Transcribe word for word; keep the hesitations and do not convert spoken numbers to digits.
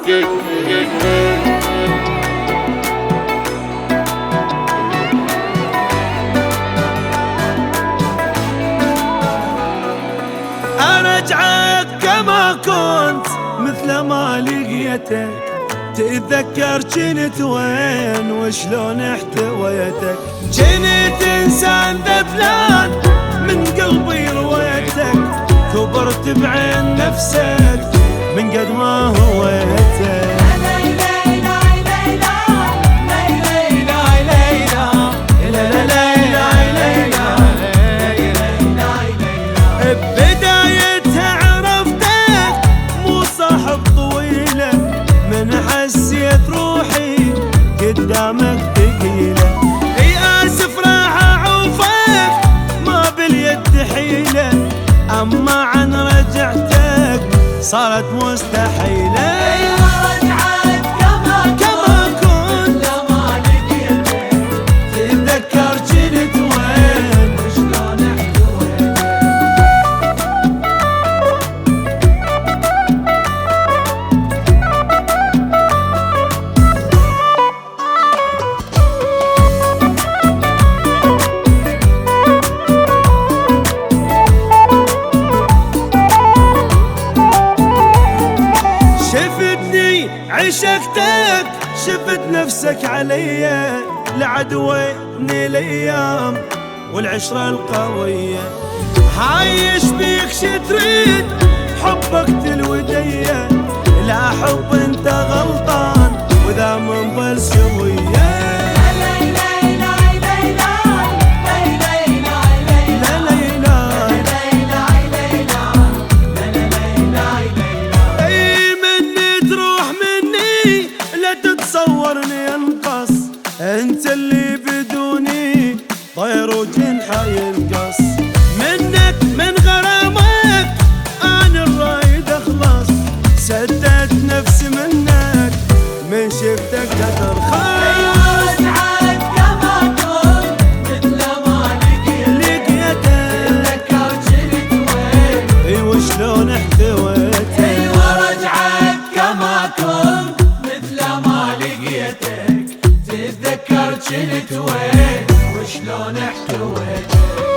ارجعك كما كنت مثل ما لقيتك، تتذكر جنت وين وشلون احتويتك. جنت انسان ذبلان من قلبي رويتك، كبرت بعين نفسك من قد ما هويتك. بدايتها عرفتك مو صاحب طويلة، من حسيت روحي قدامك ثقيلة. اي اسف راح اعوفك ما باليد حيلة، اما عن رجعتك صارت مستحيلة. عشقتك شفت نفسك عليا، لعدويني الايام والعشرة القوية. عايش بيك شتريد حبك تلودية، لا حب انت غلطان وذا منظل سوية. تصورني انقص انت اللي بدوني طير وجنحه ينقص. منك من غرامك انا الرايد اخلص، سدت نفسي منك من شفتك ترخص. وشلون احتويتك. ايوه رجعك كما كنت مثل ما لقيتك، تتذكر جنت وين وشلون احتويتك.